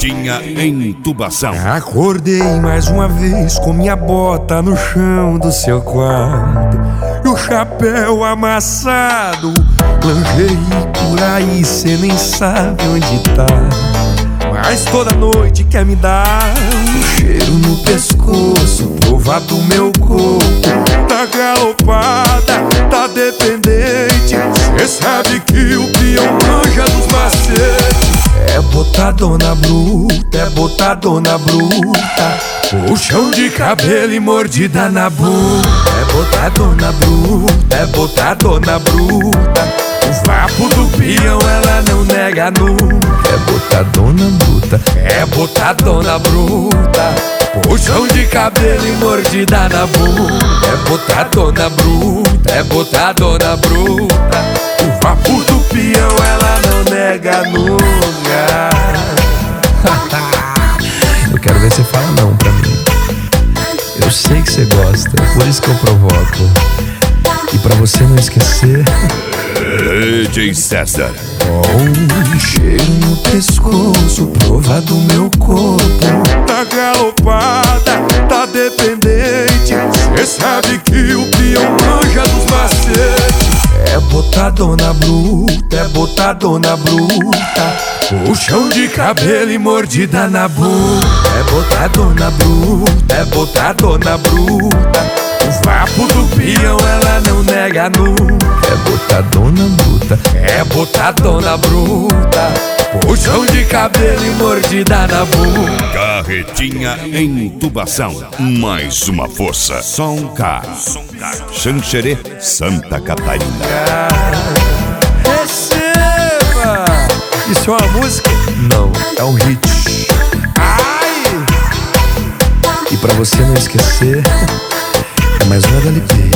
Carretinha em intubação. Acordei mais uma vez com minha bota no chão do seu quarto e o chapéu amassado. Lingerie por aí, cê nem sabe onde tá, mas toda noite quer me dar um cheiro no pescoço, provar do meu corpo. Tá galopada, tá dependente, cê sabe que o peão manja dos macetes. É botadona bruta, é botadona bruta, puxão de cabelo e mordida na bunda. É botadona bruta, é botadona bruta, o vapo do peão ela não nega nunca. É botadona bruta, é botadona bruta, puxão de cabelo e mordida na bunda. É botadona bruta, é botadona bruta, o vapo do peão ela não nega nunca. Eu quero ver você falar não pra mim. Eu sei que você gosta, por isso que eu provoco. E pra você não esquecer, DJ César. um cheiro no pescoço, prova do meu corpo. Tá galopada, tá dependente, cê sabe que o peão manja dos macetes. É botadona bruta, é botadona bruta, puxão de cabelo e mordida na bunda. É botadona bruta, é botadona bruta, o vapo do peão ela não nega nunca. É botadona bruta, é botadona bruta, puxão de cabelo e mordida na bunda. Carretinha em intubação. Mais uma força. Som K. Xanxerê, Santa Catarina. Receba! Isso é uma música? Não, é um hit. Ai! E pra você não esquecer, é mais uma da LP.